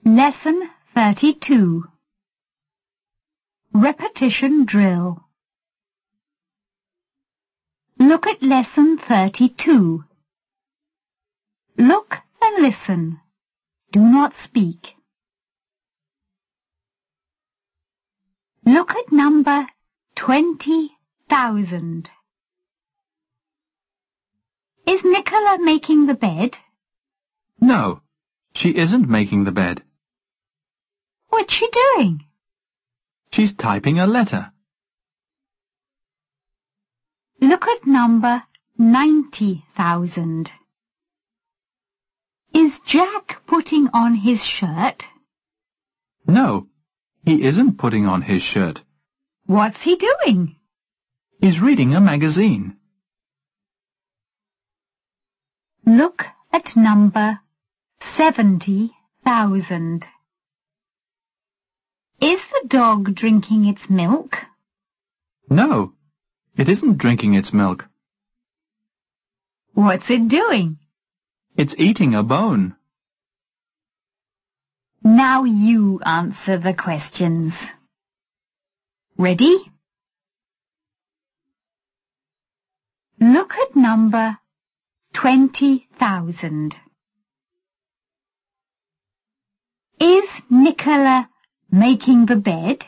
Lesson 32. Repetition drill. Look at Lesson 32. Look and listen. Do not speak. Look at number 20,000. Is Nicola making the bed? No, she isn't making the bed. What's she doing? She's typing a letter. Look at number 90,000. Is Jack putting on his shirt? No, he isn't putting on his shirt. What's he doing? He's reading a magazine. Look at number 70,000. Is the dog drinking its milk? No, it isn't drinking its milk. What's it doing? It's eating a bone. Now you answer the questions. Ready? Look at number 20,000. Is Nicola making the bed?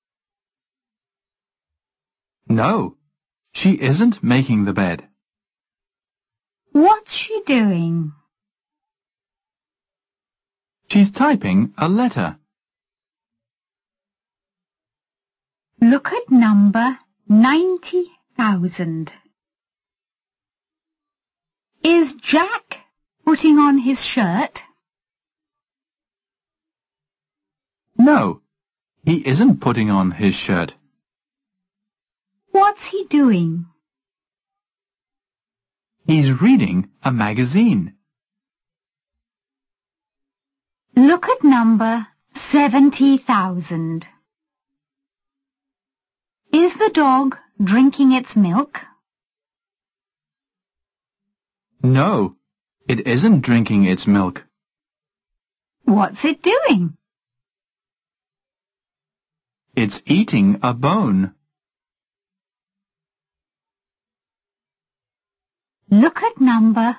No, she isn't making the bed. What's she doing? She's typing a letter. Look at number 90,000. Is Jack putting on his shirt? No, he isn't putting on his shirt. What's he doing? He's reading a magazine. Look at number 70,000. Is the dog drinking its milk? No, it isn't drinking its milk. What's it doing? It's eating a bone. Look at number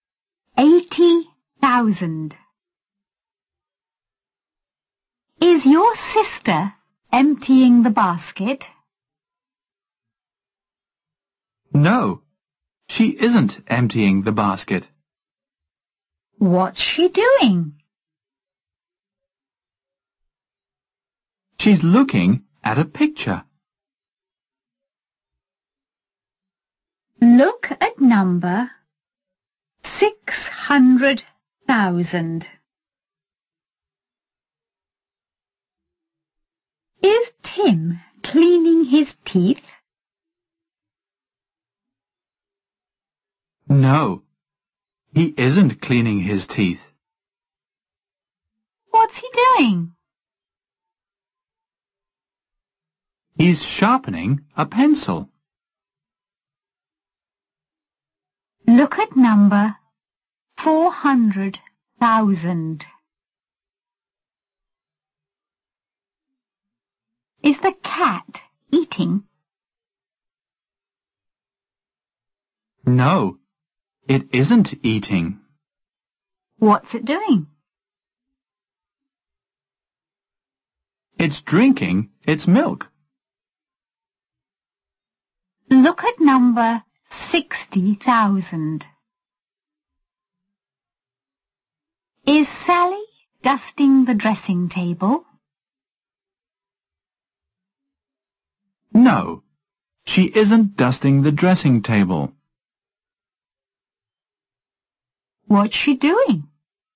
80,000. Is your sister emptying the basket? No, she isn't emptying the basket. What's she doing? She's looking at a picture. Look at number 600,000. Is Tim cleaning his teeth? No, he isn't cleaning his teeth. What's he doing? He's sharpening a pencil. Look at number 400,000. Is the cat eating? No, it isn't eating. What's it doing? It's drinking its milk. Look at number 60,000. Is Sally dusting the dressing table? No, she isn't dusting the dressing table. What's she doing?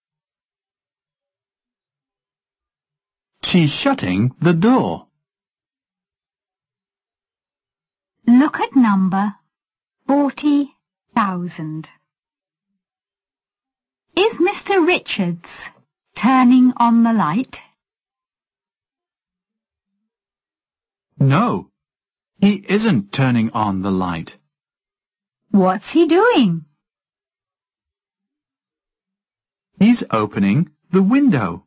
She's shutting the door. Look at number 40,000. Is Mr. Richards turning on the light? No, he isn't turning on the light. What's he doing? He's opening the window.